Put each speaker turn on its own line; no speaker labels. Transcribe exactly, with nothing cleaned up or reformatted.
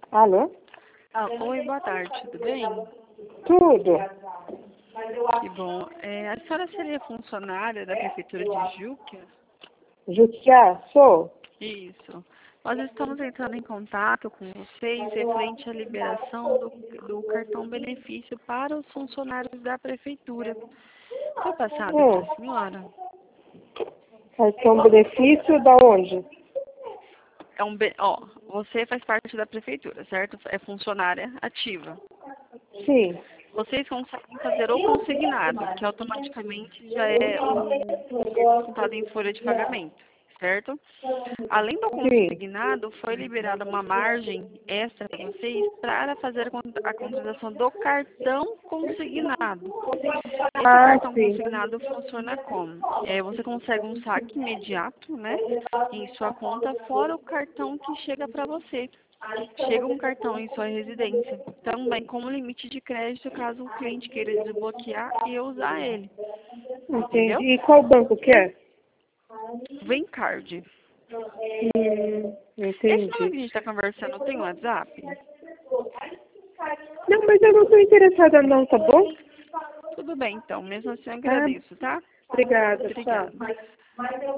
Alô?
Ah, oi, boa tarde, tudo bem?
Tudo.
Que bom. É, a senhora seria funcionária da Prefeitura de Juquia?
Juquiá, sou?
Isso. Nós estamos entrando em contato com vocês referente à liberação do, do cartão benefício para os funcionários da Prefeitura. Foi passado para
Hum,
a senhora?
cartão benefício da onde?
É um, be- ó, você faz parte da Prefeitura, certo? É funcionária ativa.
Sim.
Vocês conseguem fazer o consignado, que automaticamente já é o dinheiro descontado em folha de pagamento, certo? Além do
Sim.
consignado, foi liberada uma margem extra para vocês para fazer a con- a contratação do cartão consignado. Esse
Ah,
cartão
sim.
consignado funciona como? É, você consegue um saque imediato, né, em sua conta, fora o cartão que chega para você. Chega um cartão em sua residência, também como limite de crédito caso o cliente queira desbloquear e usar ele, entendeu?
Entendi. E qual banco que é?
Vem card.
Hum,
Esse número
entendi.
que a gente está conversando tem WhatsApp?
Não, mas eu não estou interessada não, tá bom?
Tudo bem, então. Mesmo assim, eu
Tá?
agradeço, tá?
Obrigada, tchau.
Obrigada.